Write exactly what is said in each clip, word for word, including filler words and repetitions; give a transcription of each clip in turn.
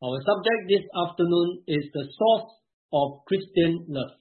Our subject this afternoon is the source of Christian love.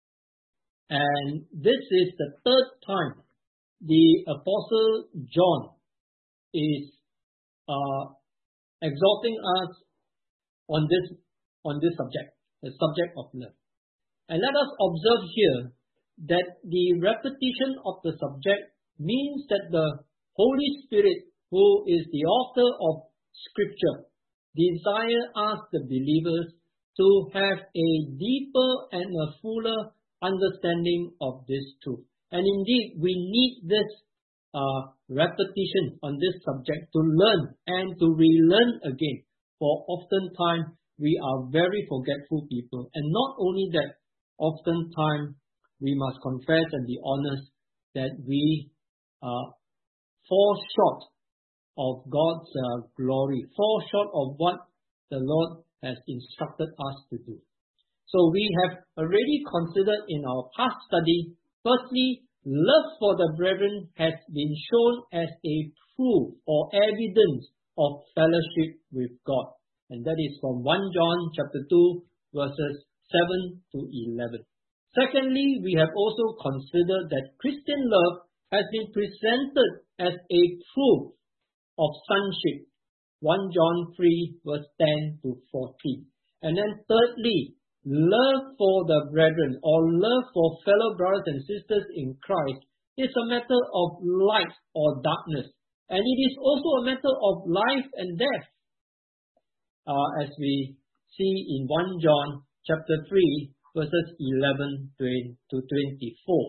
And this is the third time the Apostle John is uh, exhorting us on this, on this subject, the subject of love. And let us observe here that the repetition of the subject means that the Holy Spirit, who is the author of Scripture, desire us, the believers, to have a deeper and a fuller understanding of this truth. And indeed, we need this uh, repetition on this subject to learn and to relearn again. For oftentimes, we are very forgetful people. And not only that, oftentimes, we must confess and be honest that we uh, fall short of God's uh, glory, fall short of what the Lord has instructed us to do. So we have already considered in our past study, firstly, love for the brethren has been shown as a proof or evidence of fellowship with God. And that is from First John chapter two, verses seven to eleven. Secondly, we have also considered that Christian love has been presented as a proof of sonship. First John three, verse ten to fourteen. And then thirdly, love for the brethren or love for fellow brothers and sisters in Christ is a matter of light or darkness. And it is also a matter of life and death. Uh, as we see in First John chapter three, verses eleven to twenty-four.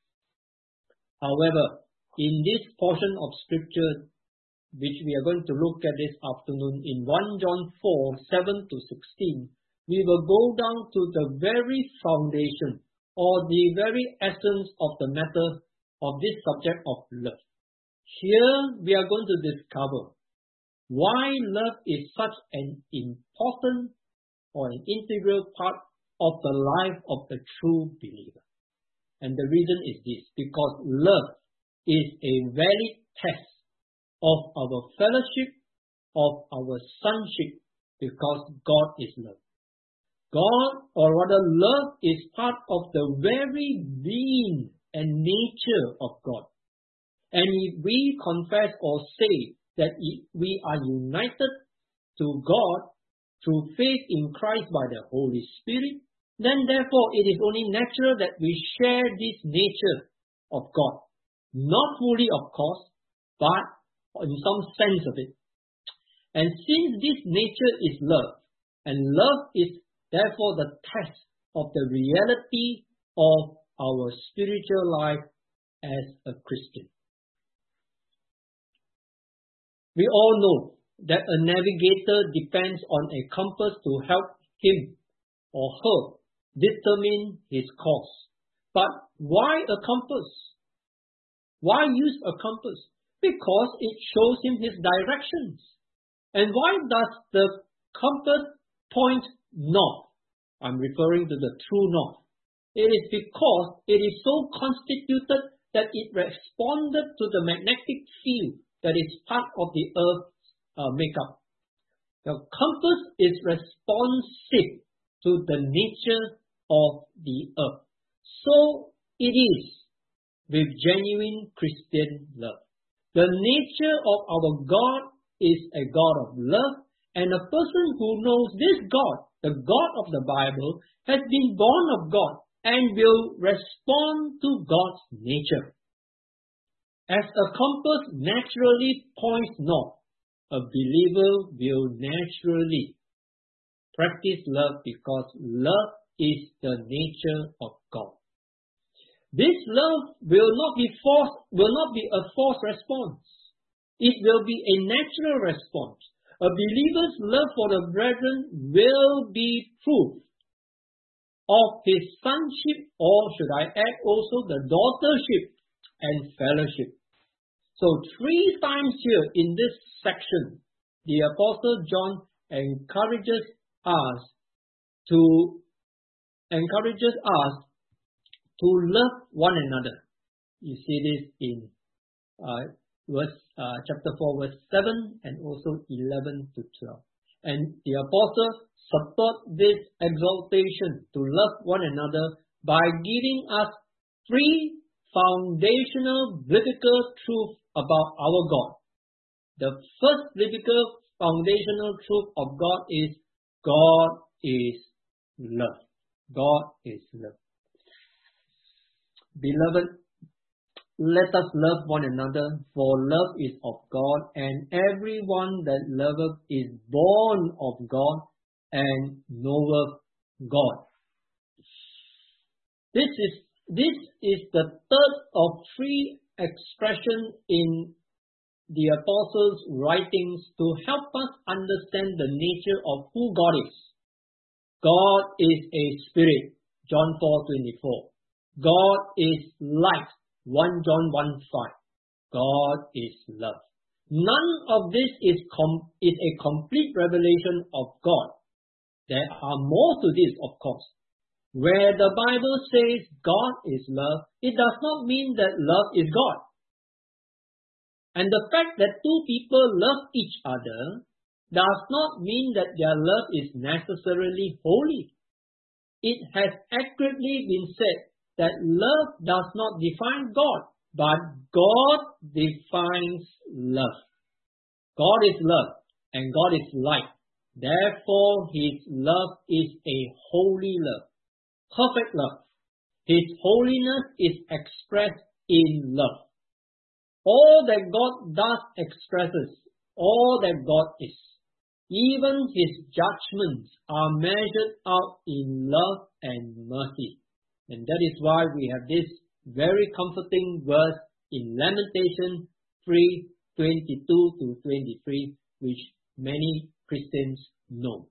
However, in this portion of Scripture, which we are going to look at this afternoon in First John four, seven to sixteen, we will go down to the very foundation or the very essence of the matter of this subject of love. Here we are going to discover why love is such an important or an integral part of the life of a true believer. And the reason is this, because love is a valid test of our fellowship, of our sonship, because God is love. God, or rather love, is part of the very being and nature of God. And if we confess or say that we are united to God through faith in Christ by the Holy Spirit, then therefore it is only natural that we share this nature of God. Not fully, of course, but in some sense of it. And since this nature is love, and love is therefore the test of the reality of our spiritual life as a Christian. We all know that a navigator depends on a compass to help him or her determine his course. But why a compass? Why use a compass? Because it shows him his directions. And why does the compass point north? I'm referring to the true north. It is because it is so constituted that it responded to the magnetic field that is part of the Earth's uh, makeup. The compass is responsive to the nature of the Earth. So it is with genuine Christian love. The nature of our God is a God of love, and a person who knows this God, the God of the Bible, has been born of God and will respond to God's nature. As a compass naturally points north, a believer will naturally practice love because love is the nature of God. This love will not be forced, will not be a forced response. It will be a natural response. A believer's love for the brethren will be proof of his sonship, or should I add also the daughtership and fellowship. So three times here in this section, the Apostle John encourages us to encourages us to love one another. You see this in uh, verse uh, chapter four, verse seven, and also eleven to twelve. And the apostle support this exaltation to love one another by giving us three foundational biblical truths about our God. The first biblical foundational truth of God is God is love. God is love. Beloved, let us love one another, for love is of God, and everyone that loveth is born of God and knoweth God. This is this is the third of three expressions in the apostles' writings to help us understand the nature of who God is. God is a spirit, John four twenty-four. God is light, First John one five. God is love. None of this is, com- is a complete revelation of God. There are more to this, of course. Where the Bible says God is love, it does not mean that love is God. And the fact that two people love each other does not mean that their love is necessarily holy. It has accurately been said that love does not define God, but God defines love. God is love and God is light. Therefore, His love is a holy love, perfect love. His holiness is expressed in love. All that God does expresses all that God is. Even His judgments are measured out in love and mercy. And that is why we have this very comforting verse in Lamentation three twenty-two to twenty-three, which many Christians know.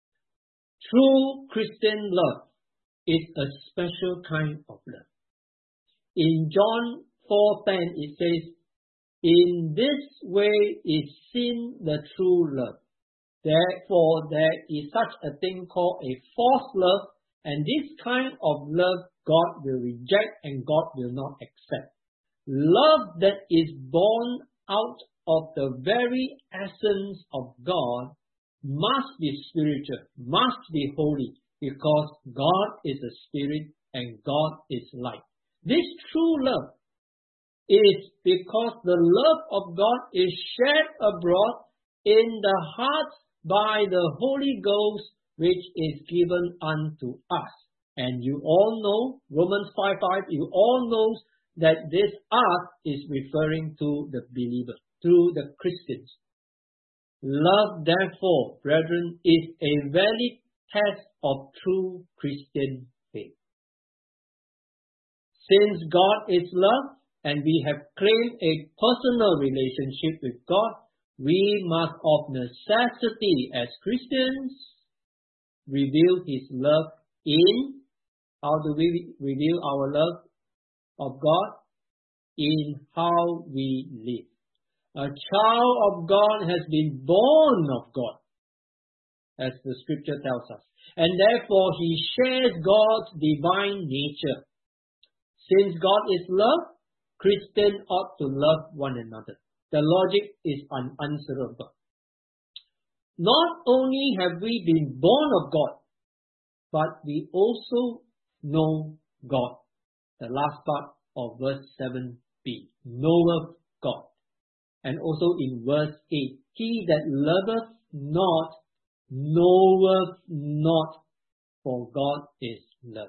True Christian love is a special kind of love. In John four ten it says, "In this way is seen the true love. Therefore there is such a thing called a false love, and this kind of love God will reject and God will not accept. Love that is born out of the very essence of God must be spiritual, must be holy, because God is a spirit and God is light." This true love is because the love of God is shed abroad in the heart by the Holy Ghost, which is given unto us. And you all know, Romans five five, you all know that this us is referring to the believer, to the Christians. Love, therefore, brethren, is a valid test of true Christian faith. Since God is love, and we have claimed a personal relationship with God, we must of necessity as Christians reveal His love in, how do we reveal our love of God? In how we live. A child of God has been born of God, as the scripture tells us, and therefore he shares God's divine nature. Since God is love, Christians ought to love one another. The logic is unanswerable. Not only have we been born of God, but we also know God. The last part of verse seven b. Knoweth God. And also in verse eight. He that loveth not, knoweth not, for God is love.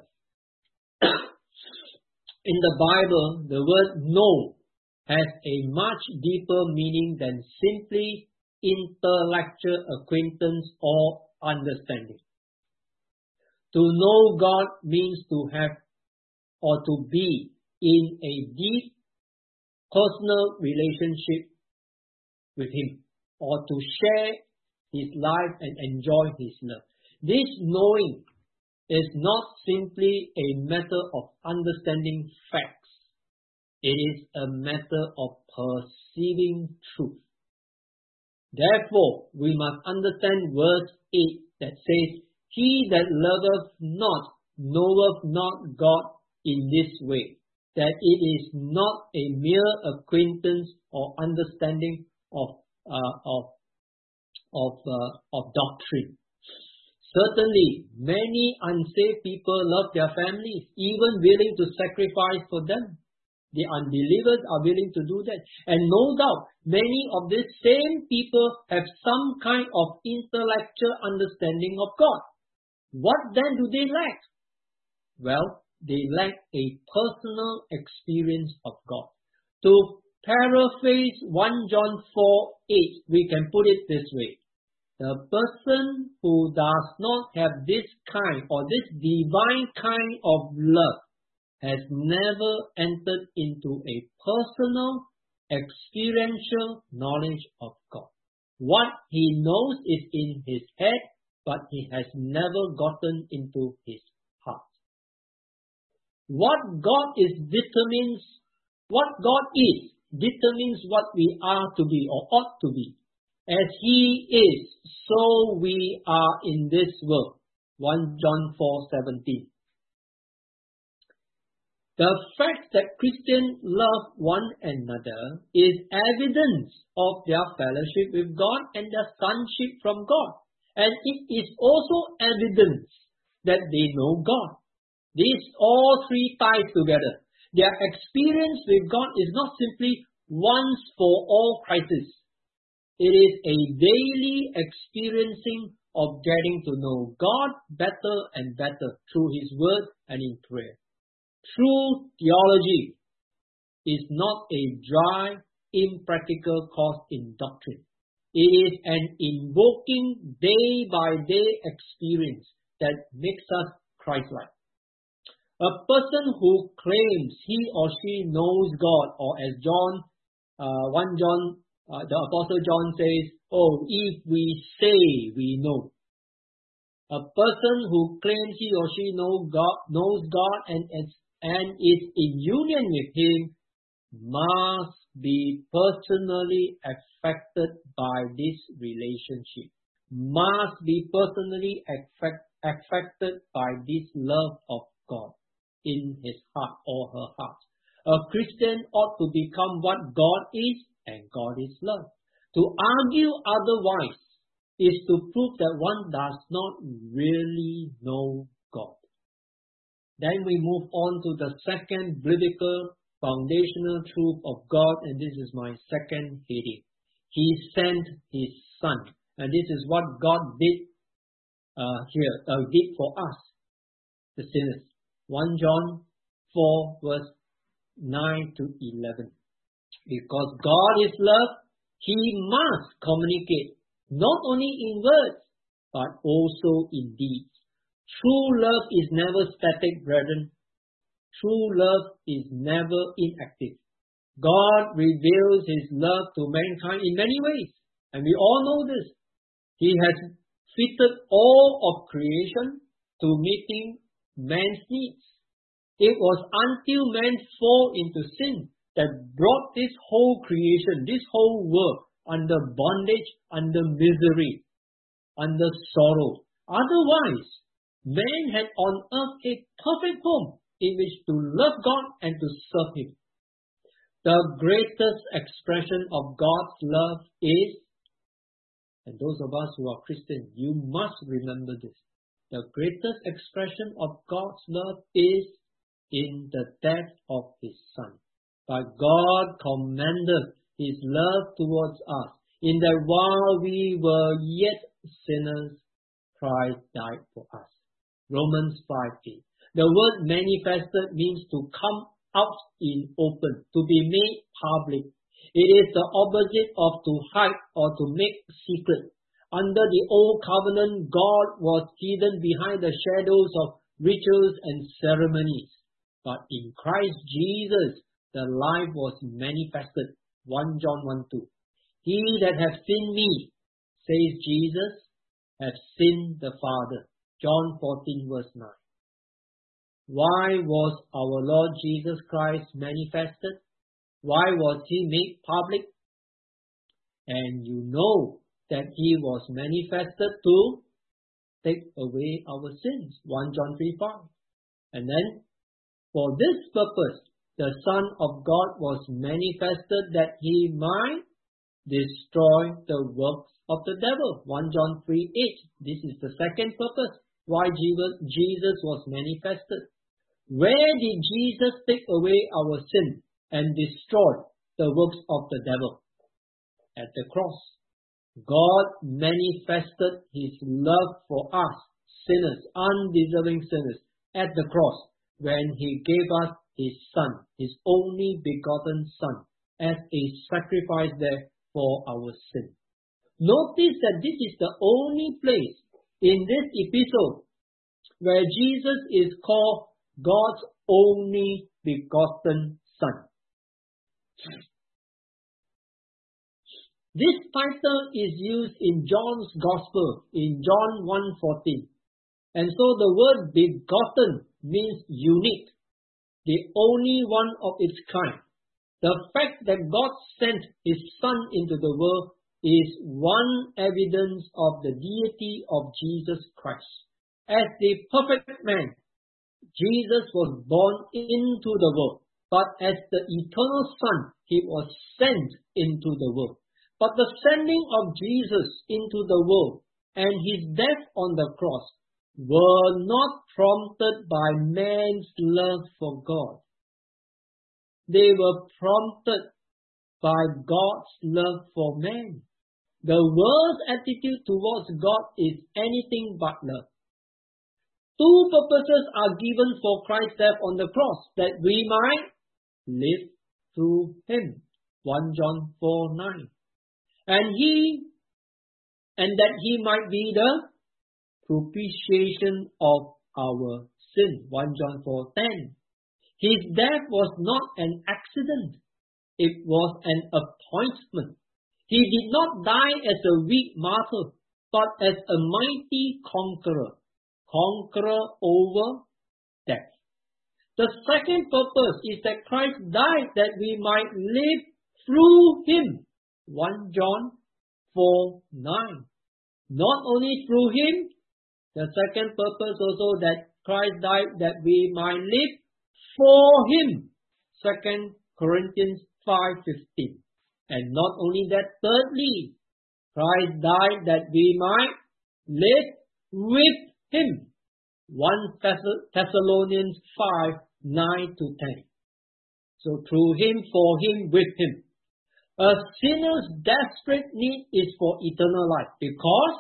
In the Bible, the word know has a much deeper meaning than simply intellectual acquaintance or understanding. To know God means to have or to be in a deep personal relationship with Him, or to share His life and enjoy His love. This knowing is not simply a matter of understanding facts. It is a matter of perceiving truth. Therefore, we must understand verse eight that says, He that loveth not, knoweth not God in this way, that it is not a mere acquaintance or understanding of, uh, of, of, uh, of doctrine. Certainly, many unsaved people love their families, even willing to sacrifice for them. The unbelievers are willing to do that. And no doubt, many of these same people have some kind of intellectual understanding of God. What then do they lack? Well, they lack a personal experience of God. To paraphrase First John four eight, we can put it this way. The person who does not have this kind or this divine kind of love has never entered into a personal, experiential knowledge of God. What he knows is in his head, but he has never gotten into his heart. What God is determines, what God is determines what we are to be or ought to be. As he is, so we are in this world. First John four seventeen. The fact that Christians love one another is evidence of their fellowship with God and their sonship from God. And it is also evidence that they know God. These all three ties together. Their experience with God is not simply once for all crisis. It is a daily experiencing of getting to know God better and better through His Word and in prayer. True theology is not a dry, impractical course in doctrine. It is an invoking day-by-day experience that makes us Christ-like. A person who claims he or she knows God, or as John, uh, First John, uh, the Apostle John says, oh, if we say we know. A person who claims he or she knows God, knows God and, and, and is in union with Him must be personally affected by this relationship, must be personally affect, affected by this love of God in his heart or her heart. A Christian ought to become what God is, and God is love. To argue otherwise is to prove that one does not really know God. Then we move on to the second biblical foundational truth of God, and this is my second heading. He sent His Son, and this is what God did uh, here, uh, did for us, the sinners. First John four verse nine to eleven. Because God is love, He must communicate, not only in words, but also in deeds. True love is never static, brethren. True love is never inactive. God reveals His love to mankind in many ways, and we all know this. He has fitted all of creation to meeting man's needs. It was until man fell into sin that brought this whole creation, this whole world, under bondage, under misery, under sorrow. Otherwise, man had on earth a perfect home in which to love God and to serve Him. The greatest expression of God's love is, and those of us who are Christians, you must remember this. The greatest expression of God's love is in the death of His Son. But God commended His love towards us, in that while we were yet sinners, Christ died for us. Romans five eight. The word manifested means to come out in open, to be made public. It is the opposite of to hide or to make secret. Under the old covenant, God was hidden behind the shadows of rituals and ceremonies. But in Christ Jesus, the life was manifested. First John one two. He that hath seen me, says Jesus, hath seen the Father. John fourteen verse nine. Why was our Lord Jesus Christ manifested? Why was He made public? And you know that He was manifested to take away our sins. First John three five. And then, for this purpose, the Son of God was manifested that He might destroy the works of the devil. First John three eight. This is the second purpose why Jesus was manifested. Where did Jesus take away our sin and destroy the works of the devil? At the cross. God manifested His love for us, sinners, undeserving sinners, at the cross when He gave us His Son, His only begotten Son, as a sacrifice there for our sin. Notice that this is the only place in this epistle where Jesus is called God's only begotten Son. This title is used in John's Gospel in John one fourteen. And so the word begotten means unique, the only one of its kind. The fact that God sent His Son into the world is one evidence of the deity of Jesus Christ. As the perfect man, Jesus was born into the world, but as the eternal Son, He was sent into the world. But the sending of Jesus into the world and His death on the cross were not prompted by man's love for God. They were prompted by God's love for man. The world's attitude towards God is anything but love. Two purposes are given for Christ's death on the cross, that we might live through Him. First John four nine. And He, and that He might be the propitiation of our sin. First John four ten. His death was not an accident. It was an appointment. He did not die as a weak martyr, but as a mighty conqueror. Conqueror over death. The second purpose is that Christ died that we might live through Him. First John four nine. Not only through Him, the second purpose also that Christ died that we might live for Him. Second Corinthians five fifteen. And not only that, thirdly, Christ died that we might live with Him. First Thessalonians five nine to ten. So through Him, for Him, with Him. A sinner's desperate need is for eternal life because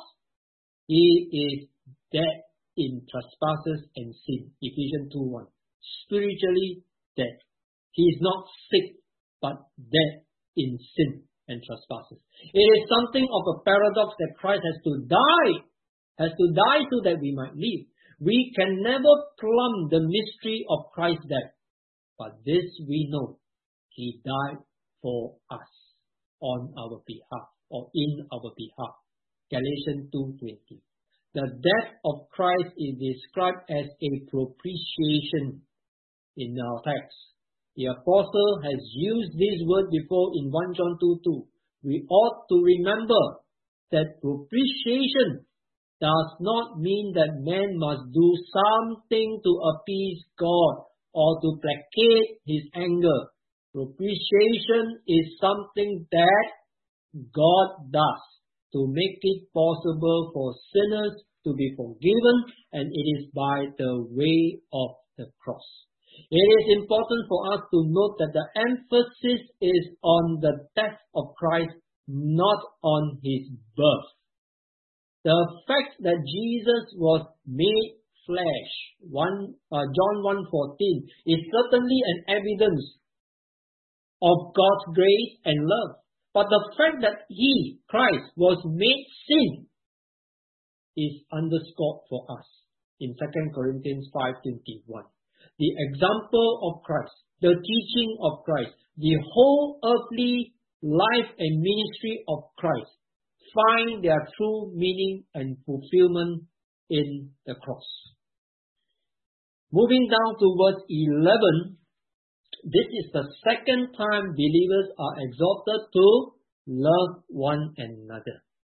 he is dead in trespasses and sin. Ephesians two one. Spiritually dead. He is not sick, but dead in sin and trespasses. It is something of a paradox that Christ has to die, has to die so that we might live. We can never plumb the mystery of Christ's death, but this we know, He died for us on our behalf or in our behalf. Galatians two twenty. The death of Christ is described as a propitiation in our text. The apostle has used this word before in First John two two. We ought to remember that propitiation does not mean that man must do something to appease God or to placate His anger. Propitiation is something that God does to make it possible for sinners to be forgiven, and it is by the way of the cross. It is important for us to note that the emphasis is on the death of Christ, not on His birth. The fact that Jesus was made flesh, one, uh, John one fourteen, is certainly an evidence of God's grace and love. But the fact that He, Christ, was made sin is underscored for us in Second Corinthians five twenty-one. The example of Christ, the teaching of Christ, the whole earthly life and ministry of Christ find their true meaning and fulfillment in the cross. Moving down to verse eleven, this is the second time believers are exhorted to love one another.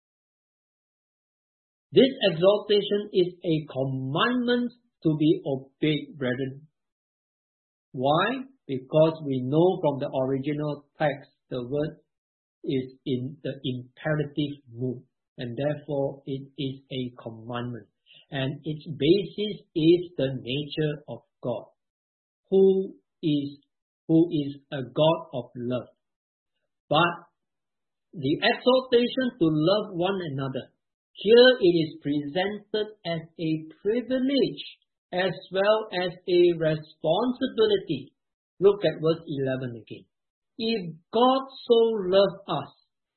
This exhortation is a commandment to be obeyed, brethren. Why? Because we know from the original text the word is in the imperative mood. and therefore it is a commandment. And its basis is the nature of God, who is, who is a God of love. But the exhortation to love one another, here it is presented as a privilege as well as a responsibility. Look at verse eleven again. If God so loved us,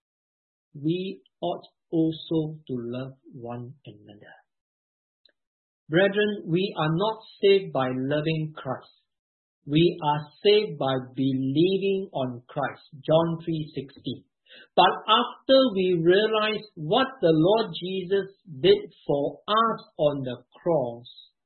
we ought also to love one another. Brethren, we are not saved by loving Christ. We are saved by believing on Christ. John three sixteen. But after we realize what the Lord Jesus did for us on the cross,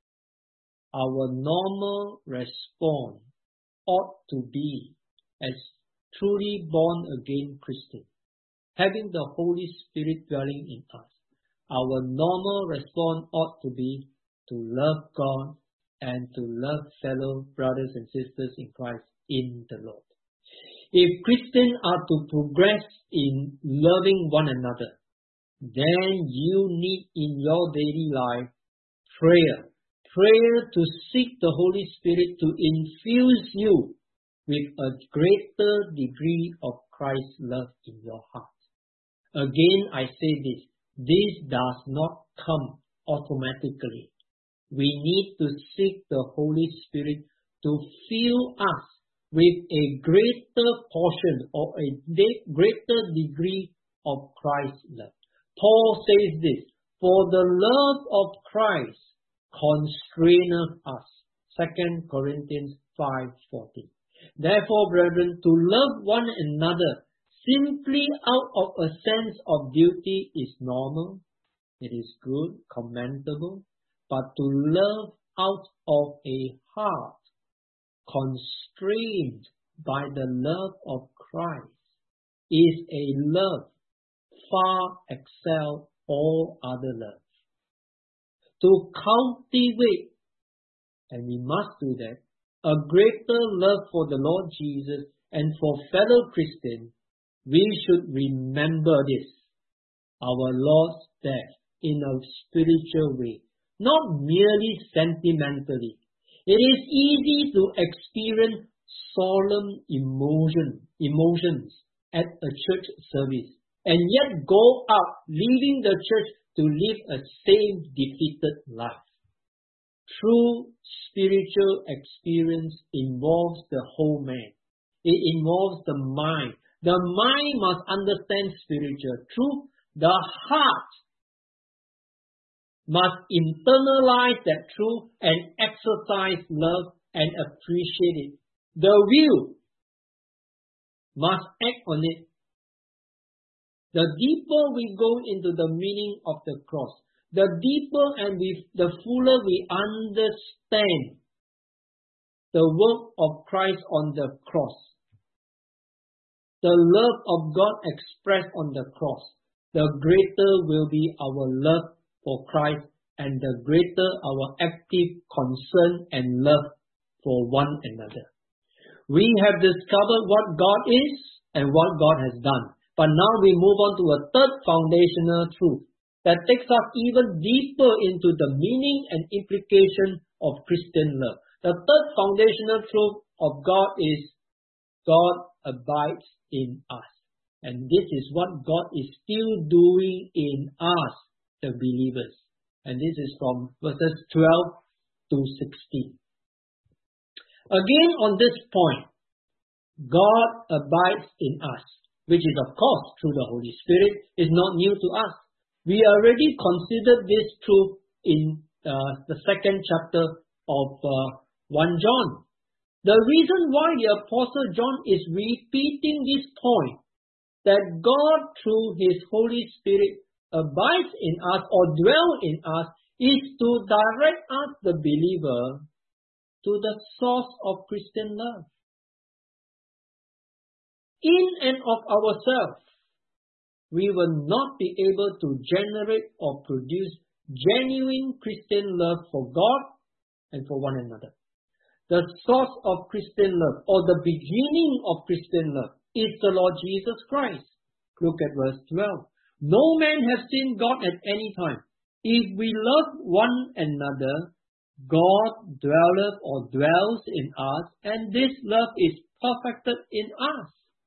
our normal response ought to be, as truly born again Christians, having the Holy Spirit dwelling in us, our normal response ought to be to love God and to love fellow brothers and sisters in Christ in the Lord. If Christians are to progress in loving one another, then you need in your daily life prayer. Prayer to seek the Holy Spirit to infuse you with a greater degree of Christ's love in your heart. Again, I say this, this does not come automatically. We need to seek the Holy Spirit to fill us with a greater portion or a greater degree of Christ's love. Paul says this, for the love of Christ constraineth us. Second Corinthians five fourteen. Therefore, brethren, to love one another simply out of a sense of duty is normal. It is good, commendable. But to love out of a heart constrained by the love of Christ is a love far excel all other love. To cultivate, and we must do that, a greater love for the Lord Jesus and for fellow Christians, we should remember this, our Lord's death in a spiritual way, not merely sentimentally. It is easy to experience solemn emotion, emotions at a church service and yet go out, leaving the church to live a same defeated life. True spiritual experience involves the whole man. It involves the mind. The mind must understand spiritual truth. The heart must internalize that truth and exercise love and appreciate it. The will must act on it. The deeper we go into the meaning of the cross, the deeper and we, the fuller we understand the work of Christ on the cross, the love of God expressed on the cross, the greater will be our love for Christ and the greater our active concern and love for one another. We have discovered what God is and what God has done. But now we move on to a third foundational truth that takes us even deeper into the meaning and implication of Christian love. The third foundational truth of God is God abides in us. And this is what God is still doing in us, the believers. And this is from verses twelve to sixteen. Again on this point, God abides in us, which is of course through the Holy Spirit, is not new to us. We already considered this truth in uh, the second chapter of uh, First John. The reason why the Apostle John is repeating this point, that God through His Holy Spirit abides in us or dwells in us, is to direct us, the believer, to the source of Christian love. In and of ourselves, we will not be able to generate or produce genuine Christian love for God and for one another. The source of Christian love, or the beginning of Christian love, is the Lord Jesus Christ. Look at verse twelve. No man has seen God at any time. If we love one another, God dwelleth or dwells in us, and this love is perfected in us.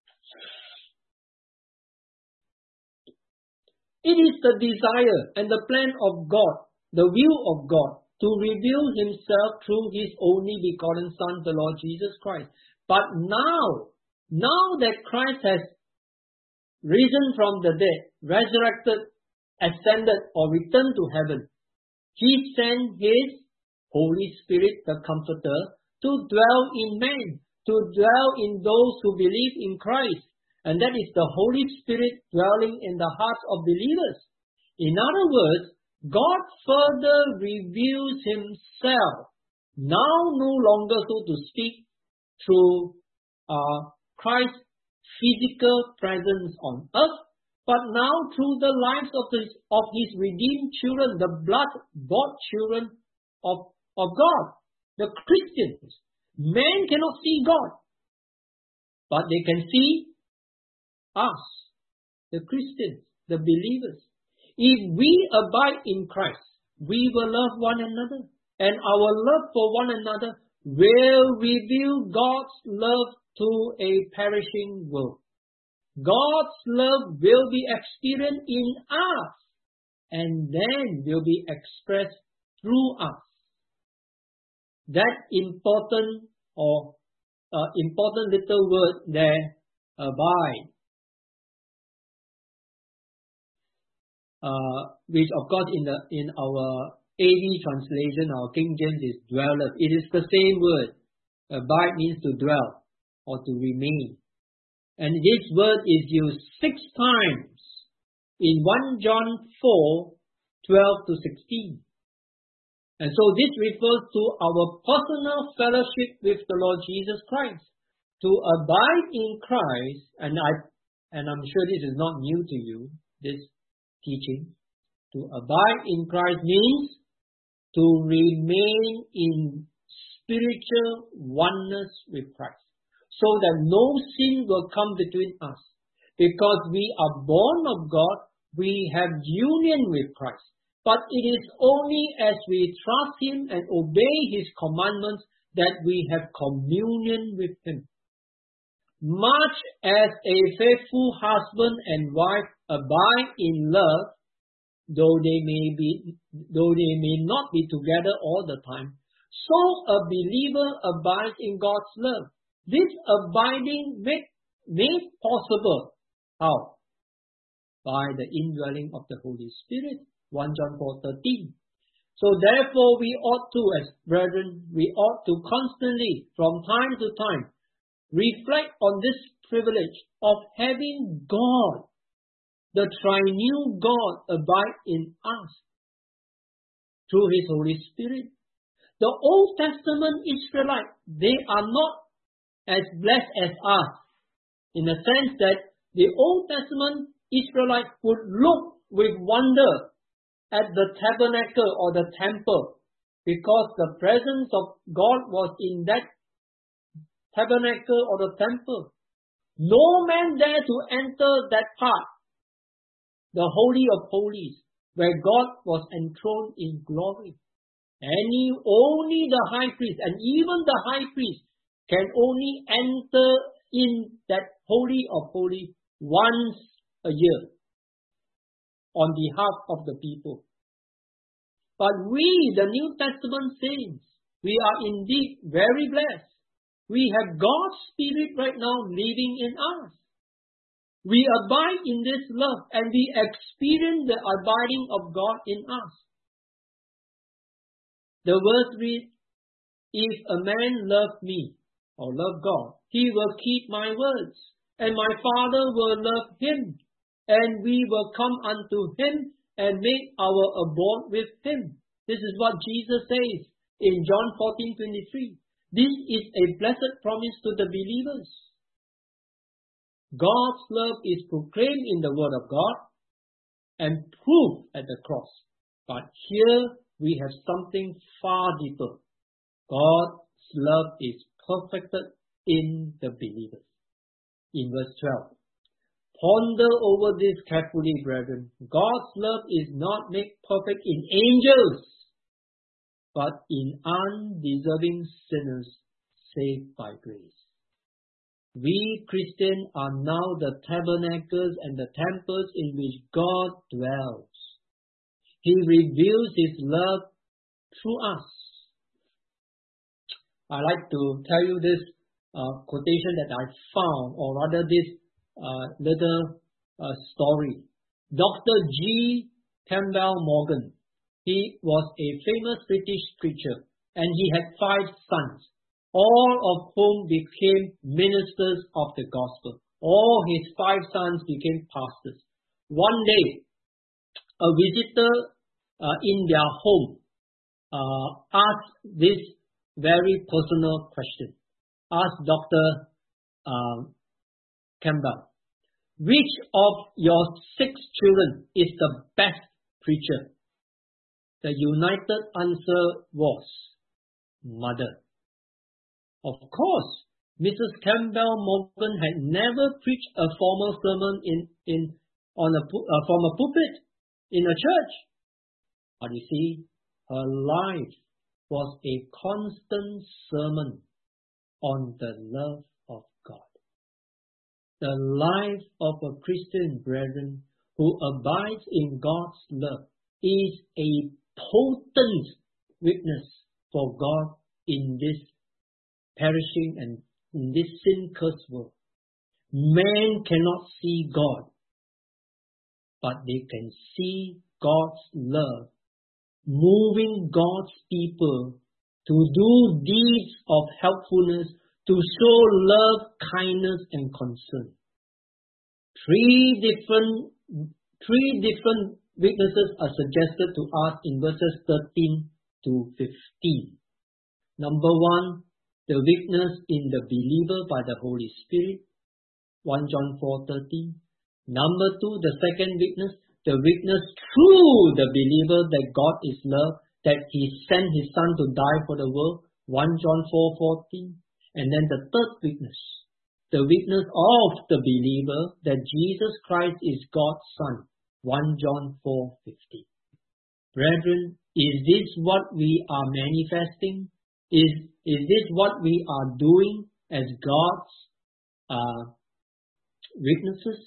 It is the desire and the plan of God, the will of God, to reveal himself through his only begotten Son, the Lord Jesus Christ. But now, now that Christ has risen from the dead, resurrected, ascended, or returned to heaven, he sent his Holy Spirit, the Comforter, to dwell in men, to dwell in those who believe in Christ. And that is the Holy Spirit dwelling in the hearts of believers. In other words, God further reveals himself, now no longer, so to speak, through uh, Christ's physical presence on earth, but now through the lives of his, of his redeemed children, the blood-bought children of, of God, the Christians. Men cannot see God, but they can see us, the Christians, the believers. If we abide in Christ, we will love one another, and our love for one another will reveal God's love to a perishing world. God's love will be experienced in us, and then will be expressed through us. That important or uh, important little word there, abide, uh, which of course in the in our A D translation, our King James is dwelleth. It is the same word. Abide means to dwell or to remain. And this word is used six times in First John four, twelve to sixteen. And so this refers to our personal fellowship with the Lord Jesus Christ. To abide in Christ, and I and I'm sure this is not new to you, this teaching. To abide in Christ means to remain in spiritual oneness with Christ, so that no sin will come between us. Because we are born of God, we have union with Christ. But it is only as we trust him and obey his commandments that we have communion with him. Much as a faithful husband and wife abide in love, though they may be, though they may not be together all the time, so a believer abides in God's love. This abiding made, made possible how? By the indwelling of the Holy Spirit. First John four thirteen. So therefore we ought to, as brethren, we ought to constantly, from time to time, reflect on this privilege of having God, the triune God, abide in us through his Holy Spirit. The Old Testament Israelites, they are not as blessed as us, in the sense that the Old Testament Israelites would look with wonder at the tabernacle or the temple, because the presence of God was in that tabernacle or the temple. No man dared to enter that part, the Holy of Holies, where God was enthroned in glory. And he, only the high priest, and even the high priest, can only enter in that Holy of Holies once a year on behalf of the people. But we, the New Testament saints, we are indeed very blessed. We have God's Spirit right now living in us. We abide in this love, and we experience the abiding of God in us. The verse reads, if a man love me, or love God, he will keep my words, and my Father will love him, and we will come unto him and make our abode with him. This is what Jesus says in John fourteen twenty-three. This is a blessed promise to the believers. God's love is proclaimed in the Word of God and proved at the cross. But here we have something far deeper. God's love is perfected in the believers. In verse twelve. Ponder over this carefully, brethren. God's love is not made perfect in angels, but in undeserving sinners saved by grace. We Christians are now the tabernacles and the temples in which God dwells. He reveals His love through us. I like to tell you this uh, quotation that I found, or rather this uh, little uh, story. Doctor G. Campbell Morgan, he was a famous British preacher, and he had five sons, all of whom became ministers of the gospel. All his five sons became pastors. One day, a visitor uh, in their home uh, asked this very personal question. Asked Doctor Um, Campbell, which of your six children is the best preacher? The united answer was mother. Of course, Missus Campbell Morgan had never preached a formal sermon in, in, on a, uh, from a pulpit in a church. But you see, her life was a constant sermon on the love of God. The life of a Christian brethren who abides in God's love is a potent witness for God in this perishing and in this sin-cursed world. Man cannot see God, but they can see God's love moving God's people to do deeds of helpfulness, to show love, kindness, and concern. Three different, three different witnesses are suggested to us in verses thirteen to fifteen. Number one, the witness in the believer by the Holy Spirit, First John four thirteen. Number two, the second witness, the witness through the believer that God is love, that He sent His Son to die for the world, First John four fourteen. And then the third witness, the witness of the believer that Jesus Christ is God's Son, First John four fifteen. Brethren, is this what we are manifesting? Is, is this what we are doing as God's uh, witnesses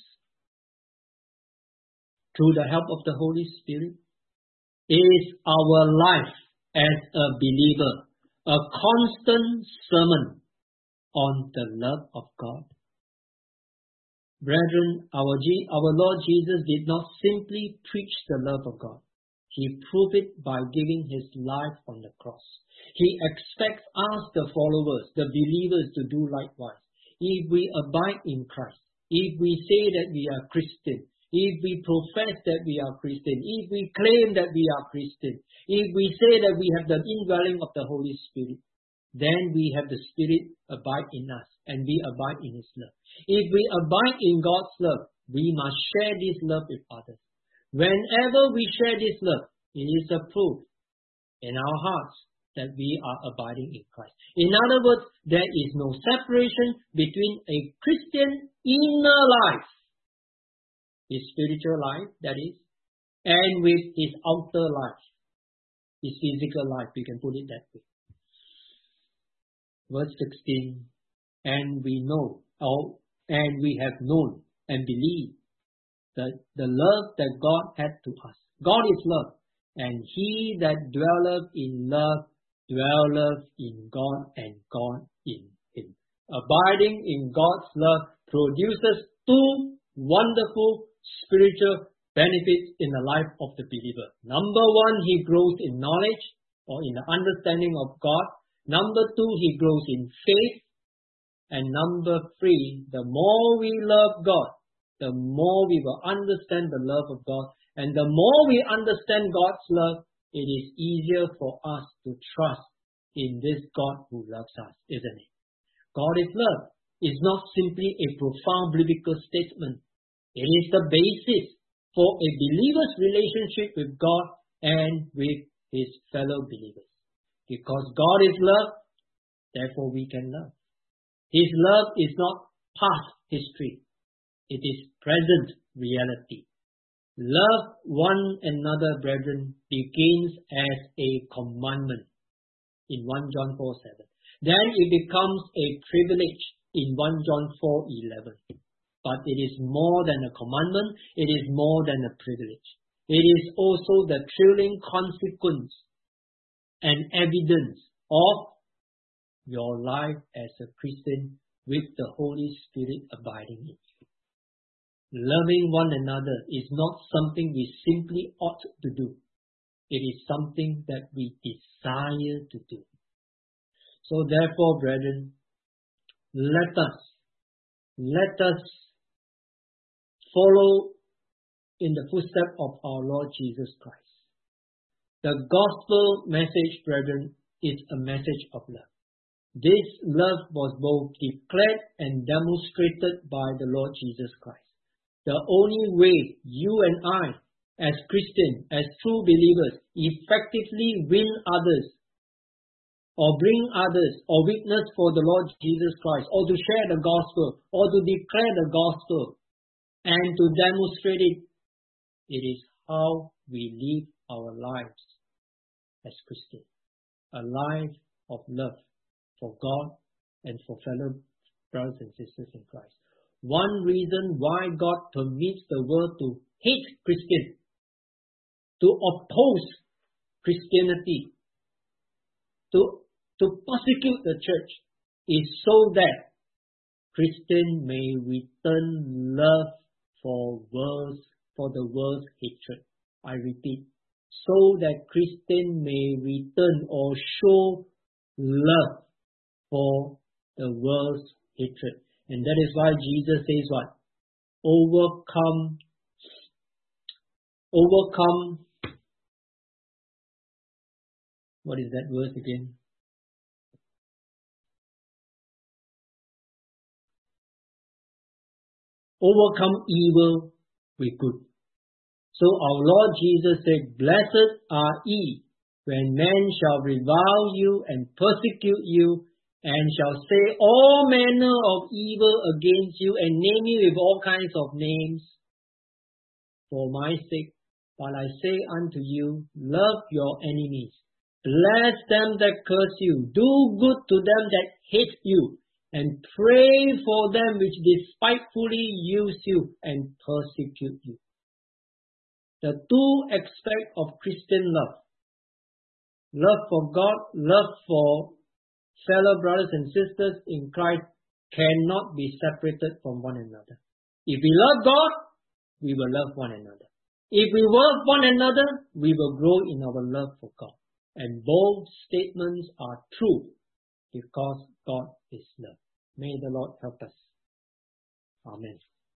through the help of the Holy Spirit? Is our life as a believer a constant sermon on the love of God? Brethren, our, G, our Lord Jesus did not simply preach the love of God. He proved it by giving His life on the cross. He expects us, the followers, the believers, to do likewise. If we abide in Christ, if we say that we are Christian, if we profess that we are Christian, if we claim that we are Christian, if we say that we have the indwelling of the Holy Spirit, then we have the Spirit abide in us, and we abide in His love. If we abide in God's love, we must share this love with others. Whenever we share this love, it is a proof in our hearts that we are abiding in Christ. In other words, there is no separation between a Christian inner life, his spiritual life, that is, and with his outer life, his physical life, we can put it that way. Verse sixteen, and we know, or, and we have known and believed that the love that God had to us. God is love, and he that dwelleth in love dwelleth in God, and God in him. Abiding in God's love produces two wonderful spiritual benefits in the life of the believer. Number one, he grows in knowledge or in the understanding of God. Number two, he grows in faith. And number three, the more we love God, the more we will understand the love of God. And the more we understand God's love, it is easier for us to trust in this God who loves us, isn't it? God is love. It's not simply a profound biblical statement. It is the basis for a believer's relationship with God and with his fellow believers. Because God is love, therefore we can love. His love is not past history. It is present reality. Love one another, brethren, begins as a commandment in First John four seven. Then it becomes a privilege in First John four eleven. But it is more than a commandment, it is more than a privilege. It is also the thrilling consequence and evidence of your life as a Christian with the Holy Spirit abiding in you. Loving one another is not something we simply ought to do. It is something that we desire to do. So therefore, brethren, let us, let us follow in the footsteps of our Lord Jesus Christ. The gospel message, brethren, is a message of love. This love was both declared and demonstrated by the Lord Jesus Christ. The only way you and I, as Christians, as true believers, effectively win others, or bring others, or witness for the Lord Jesus Christ, or to share the gospel, or to declare the gospel, and to demonstrate it, it is how we live our lives as Christians. A life of love for God and for fellow brothers and sisters in Christ. One reason why God permits the world to hate Christians, to oppose Christianity, to, to persecute the church, is so that Christians may return love for world's, for the world's hatred. I repeat, so that Christians may return or show love for the world's hatred. And that is why Jesus says what? Overcome, overcome, what is that verse again? Overcome evil with good. So our Lord Jesus said, blessed are ye when men shall revile you and persecute you, and shall say all manner of evil against you, and name you with all kinds of names for my sake. But I say unto you, love your enemies, bless them that curse you, do good to them that hate you, and pray for them which despitefully use you and persecute you. The two aspects of Christian love, love for God, love for fellow brothers and sisters in Christ, cannot be separated from one another. If we love God, we will love one another. If we love one another, we will grow in our love for God. And both statements are true because God is love. May the Lord help us. Amen.